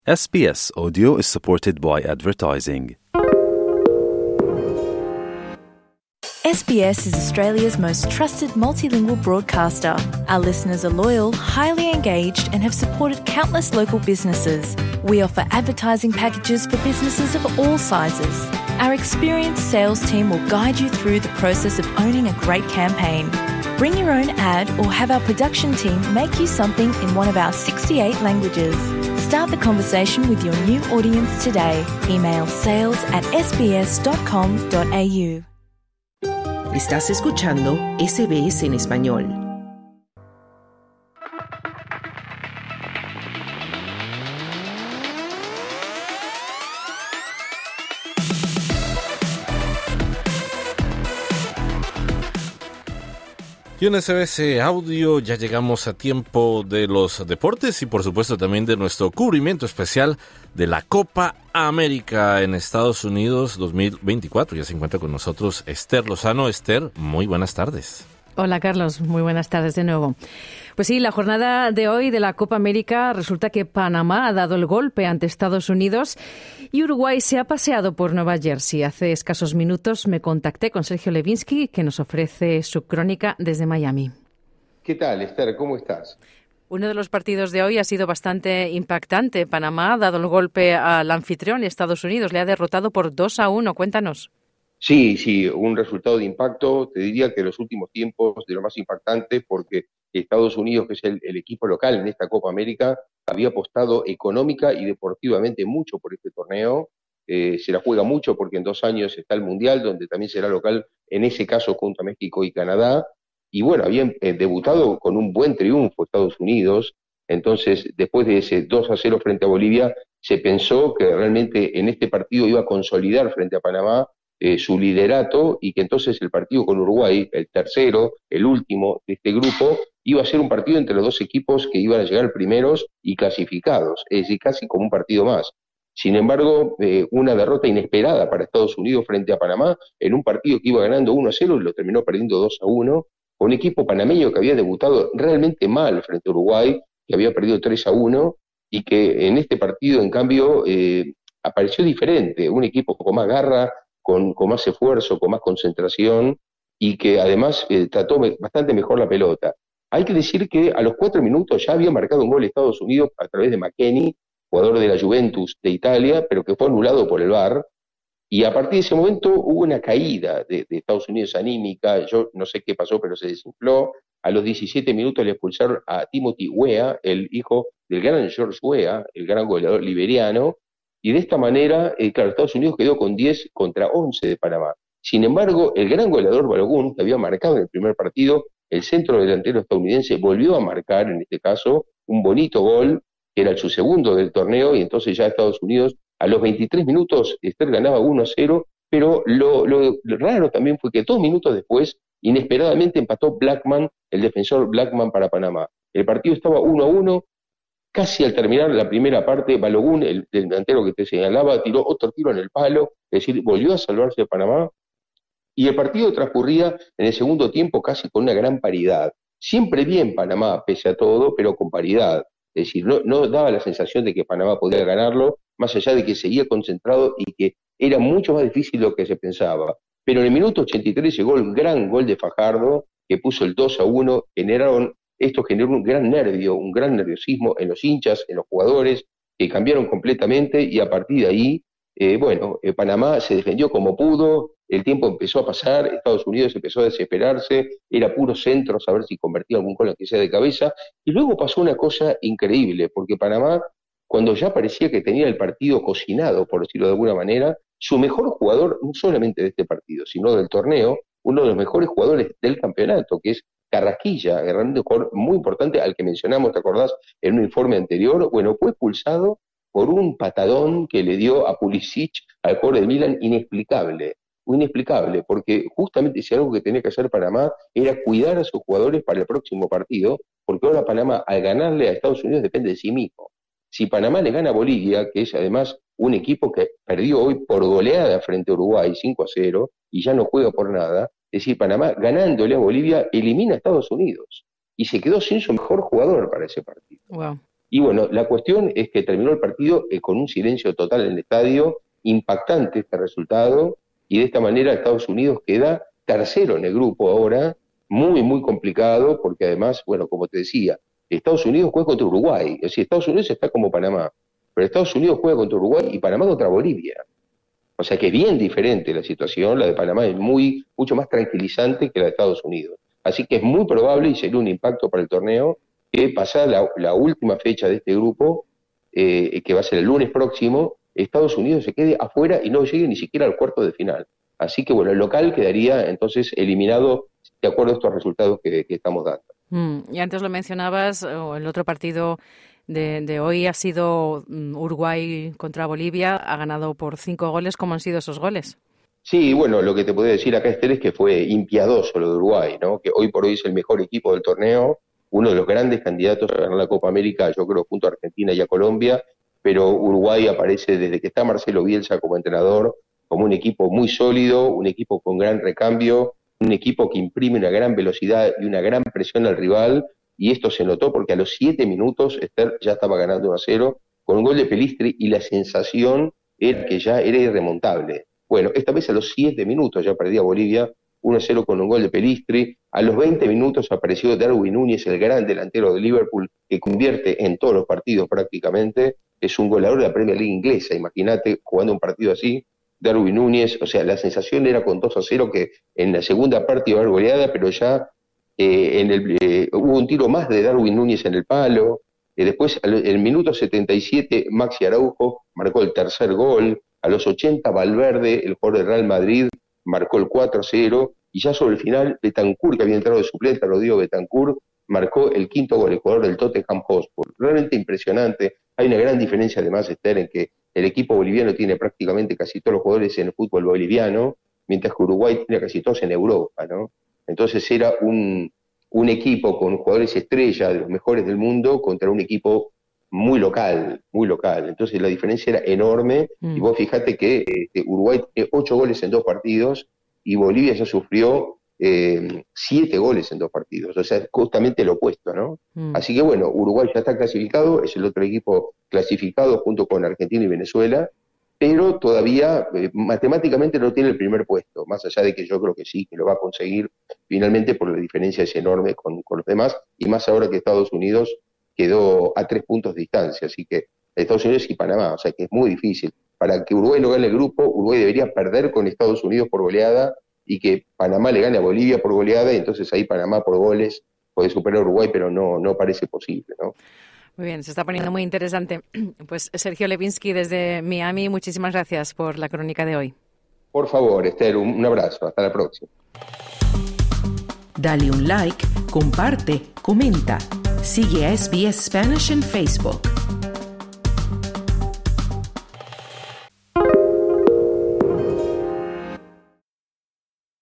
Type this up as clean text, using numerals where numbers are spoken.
SBS Audio is supported by advertising. SBS is Australia's most trusted multilingual broadcaster. Our listeners are loyal, highly engaged, and have supported countless local businesses. We offer advertising packages for businesses of all sizes. Our experienced sales team will guide you through the process of owning a great campaign. Bring your own ad or have our production team make you something in one of our 68 languages. Start the conversation with your new audience today. Email sales@sbs.com.au. Estás escuchando SBS en español. Y en SBS Audio ya llegamos a tiempo de los deportes y por supuesto también de nuestro cubrimiento especial de la Copa América en Estados Unidos 2024. Ya se encuentra con nosotros Esther Lozano. Esther, muy buenas tardes. Hola Carlos, muy buenas tardes de nuevo. Pues sí, la jornada de hoy de la Copa América resulta que Panamá ha dado el golpe ante Estados Unidos y Uruguay se ha paseado por Nueva Jersey. Hace escasos minutos me contacté con Sergio Levinsky, que nos ofrece su crónica desde Miami. ¿Qué tal, Esther? ¿Cómo estás? Uno de los partidos de hoy ha sido bastante impactante. Panamá ha dado el golpe al anfitrión, Estados Unidos. Le ha derrotado por 2-1. Cuéntanos. Sí, un resultado de impacto, te diría que en los últimos tiempos de lo más impactante, porque Estados Unidos, que es el equipo local en esta Copa América, había apostado económica y deportivamente mucho por este torneo. Se la juega mucho porque en 2 años está el Mundial, donde también será local, en ese caso junto a México y Canadá. Y bueno, habían debutado con un buen triunfo Estados Unidos. Entonces, después de ese 2-0 frente a Bolivia, se pensó que realmente en este partido iba a consolidar frente a Panamá su liderato, y que entonces el partido con Uruguay, el tercero, el último de este grupo, iba a ser un partido entre los dos equipos que iban a llegar primeros y clasificados, es decir, casi como un partido más. Sin embargo, una derrota inesperada para Estados Unidos frente a Panamá, en un partido que iba ganando 1-0 y lo terminó perdiendo 2-1, con un equipo panameño que había debutado realmente mal frente a Uruguay, que había perdido 3-1, y que en este partido, en cambio, apareció diferente, un equipo con más garra, con más esfuerzo, con más concentración, y que además trató bastante mejor la pelota. Hay que decir que a los 4 minutos ya había marcado un gol Estados Unidos a través de McKennie, jugador de la Juventus de Italia, pero que fue anulado por el VAR, y a partir de ese momento hubo una caída de Estados Unidos anímica. Yo no sé qué pasó, pero se desinfló. A los 17 minutos le expulsaron a Timothy Weah, el hijo del gran George Weah, el gran goleador liberiano, y de esta manera, claro, Estados Unidos quedó con 10 contra 11 de Panamá. Sin embargo, el gran goleador Balogun, que había marcado en el primer partido, el centro delantero estadounidense, volvió a marcar, en este caso, un bonito gol, que era su segundo del torneo, y entonces ya Estados Unidos, a los 23 minutos, Esther ganaba 1-0, pero lo raro también fue que 2 minutos después, inesperadamente empató Blackman, el defensor Blackman para Panamá. El partido estaba 1-1, casi al terminar la primera parte, Balogun, el delantero que te señalaba, tiró otro tiro en el palo, es decir, volvió a salvarse de Panamá, y el partido transcurría en el segundo tiempo casi con una gran paridad. Siempre bien Panamá, pese a todo, pero con paridad. Es decir, no daba la sensación de que Panamá podía ganarlo, más allá de que seguía concentrado y que era mucho más difícil de lo que se pensaba. Pero en el minuto 83 llegó el gran gol de Fajardo, que puso el 2-1, esto generó un gran nervio, un gran nerviosismo en los hinchas, en los jugadores, que cambiaron completamente, y a partir de ahí, Panamá se defendió como pudo, el tiempo empezó a pasar, Estados Unidos empezó a desesperarse, era puro centro, a ver si convertía algún gol que sea de cabeza, y luego pasó una cosa increíble, porque Panamá, cuando ya parecía que tenía el partido cocinado, por decirlo de alguna manera, su mejor jugador, no solamente de este partido, sino del torneo, uno de los mejores jugadores del campeonato, que es Carrasquilla, realmente un jugador muy importante, al que mencionamos, ¿te acordás?, en un informe anterior. Bueno, fue expulsado por un patadón que le dio a Pulisic, al jugador de Milan, inexplicable, porque justamente si algo que tenía que hacer Panamá era cuidar a sus jugadores para el próximo partido, porque ahora Panamá, al ganarle a Estados Unidos, depende de sí mismo. Si Panamá le gana a Bolivia, que es además un equipo que perdió hoy por goleada frente a Uruguay 5-0 y ya no juega por nada, es decir, Panamá ganándole a Bolivia elimina a Estados Unidos y se quedó sin su mejor jugador para ese partido. Wow. Y bueno, la cuestión es que terminó el partido con un silencio total en el estadio, impactante este resultado, y de esta manera Estados Unidos queda tercero en el grupo ahora, muy, muy complicado, porque además, bueno, como te decía, Estados Unidos juega contra Uruguay, es decir, Estados Unidos está como Panamá, pero Estados Unidos juega contra Uruguay y Panamá contra Bolivia. O sea que es bien diferente la situación, la de Panamá es mucho más tranquilizante que la de Estados Unidos. Así que es muy probable, y sería un impacto para el torneo, que pasada la última fecha de este grupo, que va a ser el lunes próximo, Estados Unidos se quede afuera y no llegue ni siquiera al cuarto de final. Así que bueno, el local quedaría entonces eliminado de acuerdo a estos resultados que estamos dando. Y antes lo mencionabas, el otro partido de hoy ha sido Uruguay contra Bolivia, ha ganado por 5 goles. ¿Cómo han sido esos goles? Sí, bueno, lo que te puedo decir acá, Esther, es que fue impiadoso lo de Uruguay, ¿no? Que hoy por hoy es el mejor equipo del torneo, uno de los grandes candidatos a ganar la Copa América, yo creo, junto a Argentina y a Colombia, pero Uruguay aparece desde que está Marcelo Bielsa como entrenador, como un equipo muy sólido, un equipo con gran recambio, un equipo que imprime una gran velocidad y una gran presión al rival, y esto se notó porque a los 7 minutos Esther ya estaba ganando 1-0 con un gol de Pelistri, y la sensación era que ya era irremontable. Bueno, esta vez a los 7 minutos ya perdía Bolivia 1-0 con un gol de Pelistri. A los 20 minutos apareció Darwin Núñez, el gran delantero de Liverpool, que convierte en todos los partidos prácticamente. Es un goleador de la Premier League inglesa, imagínate jugando un partido así. Darwin Núñez, o sea, la sensación era con 2-0 que en la segunda parte iba a haber goleada, pero ya hubo un tiro más de Darwin Núñez en el palo. Después, en el minuto 77, Maxi Araujo marcó el tercer gol. A los 80, Valverde, el jugador del Real Madrid, marcó el 4-0, y ya sobre el final, Bentancur, que había entrado de suplente, Rodrigo Bentancur, marcó el quinto gol, el jugador del Tottenham Hotspur. Realmente impresionante. Hay una gran diferencia además, Esther, en que el equipo boliviano tiene prácticamente casi todos los jugadores en el fútbol boliviano, mientras que Uruguay tiene casi todos en Europa, ¿no? Entonces era un equipo con jugadores estrella de los mejores del mundo contra un equipo muy local. Entonces la diferencia era enorme, y vos fijate que Uruguay tiene 8 goles en 2 partidos, y Bolivia ya sufrió 7 goles en 2 partidos, o sea, justamente lo opuesto, ¿no? Así que bueno, Uruguay ya está clasificado, es el otro equipo clasificado junto con Argentina y Venezuela, pero todavía matemáticamente no tiene el primer puesto, más allá de que yo creo que sí, que lo va a conseguir finalmente, por la diferencia es enorme con los demás, y más ahora que Estados Unidos quedó a 3 puntos de distancia, así que Estados Unidos y Panamá, o sea que es muy difícil. Para que Uruguay no gane el grupo, Uruguay debería perder con Estados Unidos por goleada, y que Panamá le gane a Bolivia por goleada, y entonces ahí Panamá por goles puede superar a Uruguay, pero no parece posible, ¿no? Muy bien, se está poniendo muy interesante. Pues Sergio Levinsky desde Miami, muchísimas gracias por la crónica de hoy. Por favor, Esther, un abrazo, hasta la próxima. Dale un like, comparte, comenta. Sigue a SBS Spanish en Facebook.